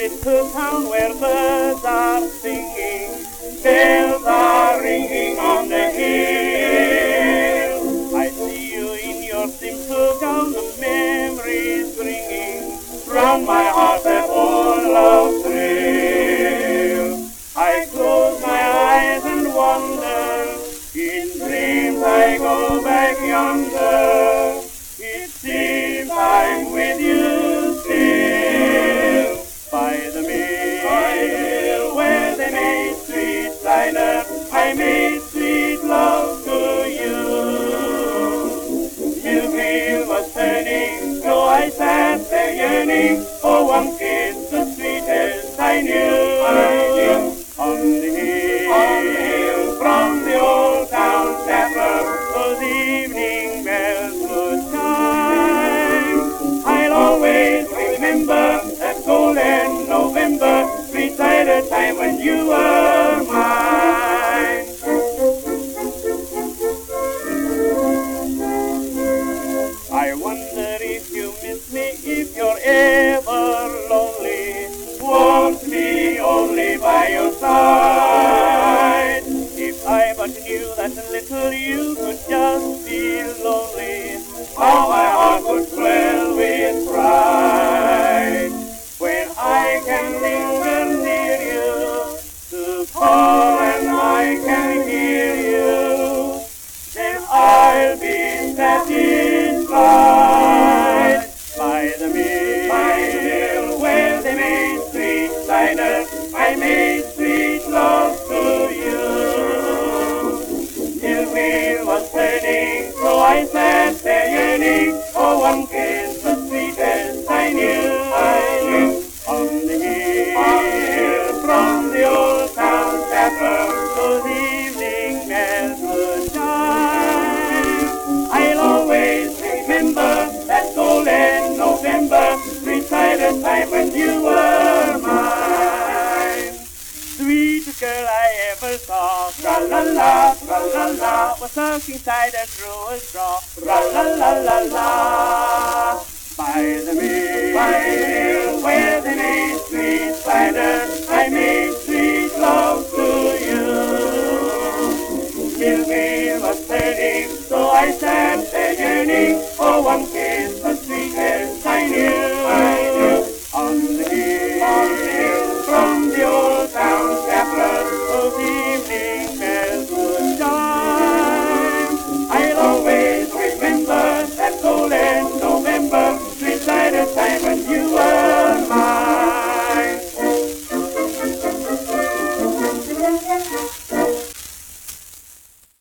little town where birds are singing, bells are ringing on the hill. I see you in your simple gown, the memories ringing round my heart that all love thrill. I close my eyes and wonder, in dreams I go back yonder. It seems I'm with you still. By the mill where they made sweet cider, I made sweet love to you. Mill wheel was turning, so I sat there yearning for one kiss, the sweetest I knew. On the hill from the old town sapper, those evening bells would chime. I'll always remember that golden November, sweet cider time when you were mine. I wonder if you miss me, if you're ever lonely, want me only by your side. If I but knew that little you could just be lonely, how my heart would swell with pride. When I can linger near you, to call and I can hear you, then I'll be satisfied. By the mill where they made sweet cider, I made sweet love to you. Mill wheel was turning, so I sat there yearning for one kiss, the sweetest I knew. On the hill from the old town sapper, those evening bells would chime. I'll always remember that golden November, sweet cider time when you were mine. Sweetest girl I ever saw, tra-la-la, tra-la-la, was sucking cider through a straw, ra-la-la-la-la. By the mill where they made sweet